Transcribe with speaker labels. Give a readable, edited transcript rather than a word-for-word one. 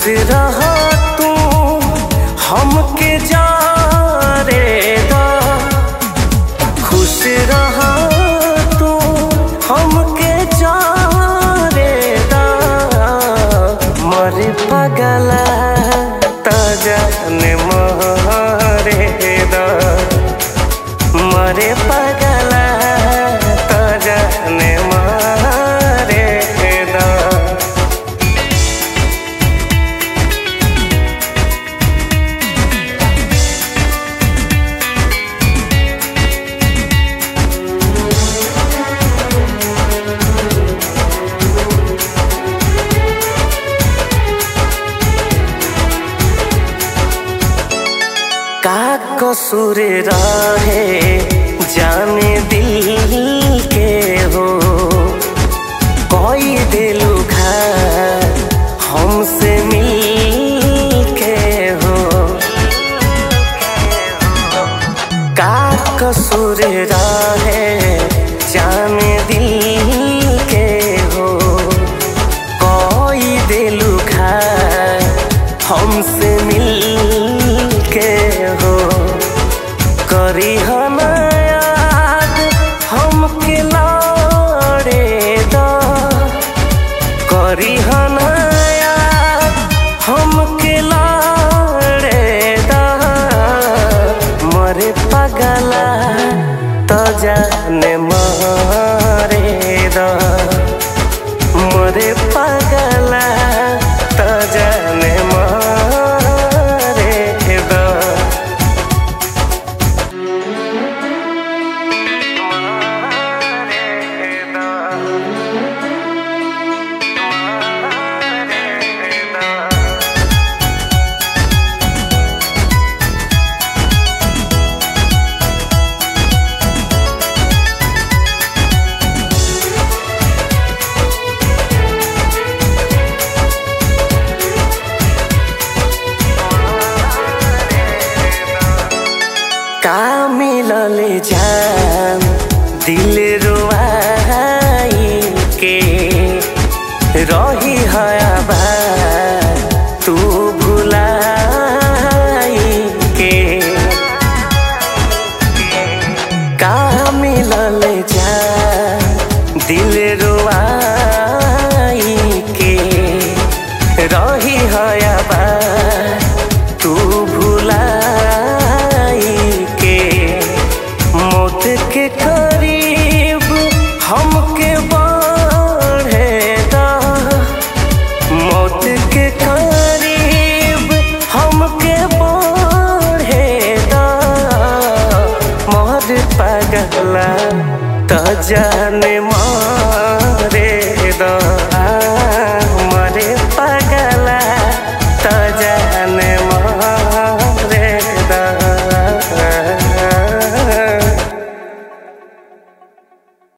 Speaker 1: रह तू हमके जारे दा, खुश रह तू हमके जारे दा। मरे पगला ता जाने मारे दा, मरे पगला ता जाने मारे दा। का कसूर रहे जाने दिल के हो, कोई दिलु घाट हमसे मिल के हो। का कसूर रहे जाने दिल के हो, कोई दिलु घाट हमसे मिल के हो। करी हम याद हमके लाड़े दा, करी हम याद हमके लाड़े दा। मरे पगला तो जाने मारे दा, मरे पगला तो जाने मारे दा। का मिलले जा